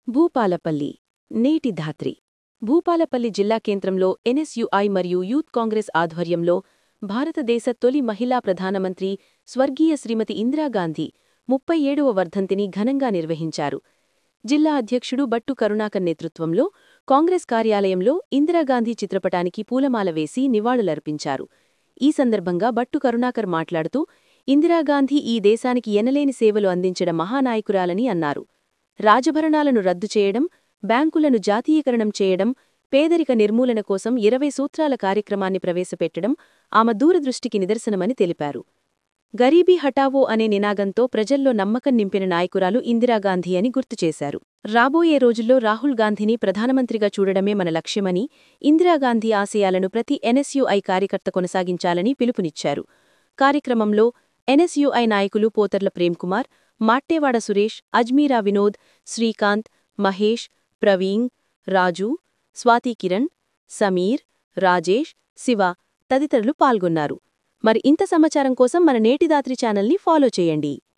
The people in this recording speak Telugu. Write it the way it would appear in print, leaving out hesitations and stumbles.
భూపాలపల్లి నేటి ధాత్రి భూపాలపల్లి జిల్లా కేంద్రంలో ఎన్ఎస్యుఐ మరియు యూత్ కాంగ్రెస్ ఆధ్వర్యంలో భారతదేశ తొలి మహిళా ప్రధానమంత్రి స్వర్గీయ శ్రీమతి ఇందిరాగాంధీ 37వ వర్ధంతిని ఘనంగా నిర్వహించారు. జిల్లా అధ్యక్షుడు బట్టు కరుణాకర్ నేతృత్వంలో కాంగ్రెస్ కార్యాలయంలో ఇందిరాగాంధీ చిత్రపటానికి పూలమాల వేసి నివాళులర్పించారు. ఈ సందర్భంగా బట్టు కరుణాకర్ మాట్లాడుతూ ఇందిరాగాంధీ ఈ దేశానికి ఎనలేని సేవలు అందించిన మహానాయకురాలని అన్నారు. రాజభరణాలను రద్దు చేయడం, బ్యాంకులను జాతీయకరణం చేయడం, పేదరిక నిర్మూలన కోసం 20 సూత్రాల కార్యక్రమాన్ని ప్రవేశపెట్టడం ఆమె దూరదృష్టికి నిదర్శనమని తెలిపారు. గరీబీ హఠావో అనే నినాదంతో ప్రజల్లో నమ్మకం నింపిన నాయకురాలు ఇందిరాగాంధీ అని గుర్తుచేశారు. రాబోయే రోజుల్లో రాహుల్ గాంధీని ప్రధానమంత్రిగా చూడడమే మన లక్ష్యమని, ఇందిరాగాంధీ ఆశయాలను ప్రతి ఎన్ఎస్యుఐ కార్యకర్త కొనసాగించాలని పిలుపునిచ్చారు. కార్యక్రమంలో ఎన్ఎస్యుఐ నాయకులు పోతర్ల ప్రేమ్కుమార్, మాట్టేవాడ సురేష్, అజ్మీరా వినోద్, శ్రీకాంత్, మహేష్, ప్రవీణ్, రాజు, స్వాతి కిరణ్, సమీర్, రాజేష్, శివ తదితరులు పాల్గొన్నారు. మరి ఇంత సమాచారం కోసం మన నేటి ధాత్రి ఛానల్ని ఫాలో చేయండి.